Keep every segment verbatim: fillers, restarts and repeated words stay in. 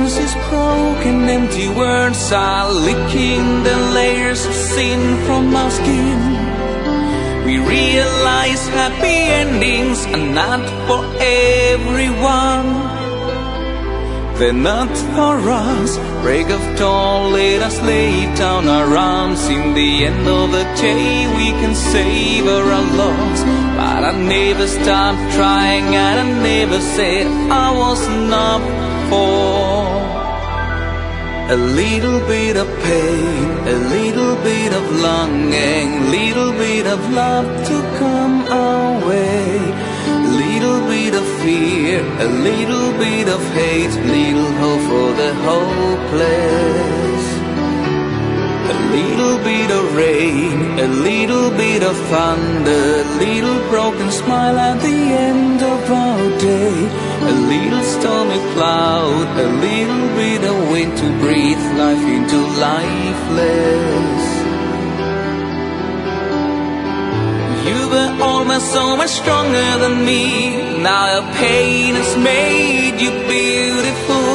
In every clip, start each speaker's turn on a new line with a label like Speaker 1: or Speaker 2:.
Speaker 1: promise is broken, empty words are leaking the layers of sin from our skin. We realize happy endings are not for everyone. They're not for us. Break of dawn, let us lay down our arms. In the end of the day we can savor our loss. But I never stopped trying, and I never said I wasn't up for a little bit of pain, a little bit of longing, little bit of love to come our way. Little bit of fear, a little bit of hate, little hope for the hopeless. A little bit of rain, a little bit of thunder, little broken smile at the end of our day. A little stormy cloud, a little bit of wind to breathe life into lifeless. You were always so much stronger than me. Now your pain has made you beautiful.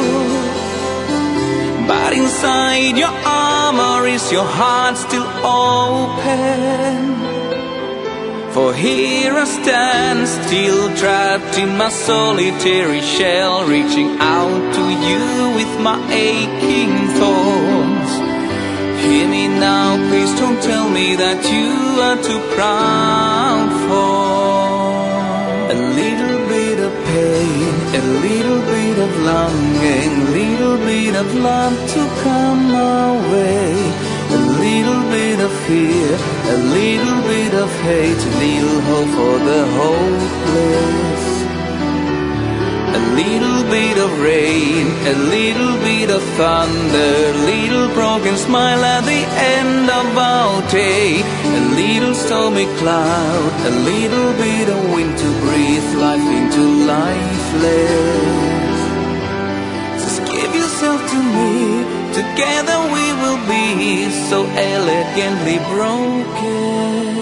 Speaker 1: But inside your armor is your heart still open. For here I stand, still trapped in my solitary shell, reaching out to you with my aching thorns. Hear me now, please don't tell me that you are too proud for a little bit of pain, a little bit of longing, little bit of love to come our way. A little bit of fear, a little bit of hate, a little hope for the hopeless. A little bit of rain, a little bit of thunder, little broken smile at the end of our day. A little stormy cloud, a little bit of wind to breathe life into lifeless. Just give yourself to me, together we will be so elegantly broken.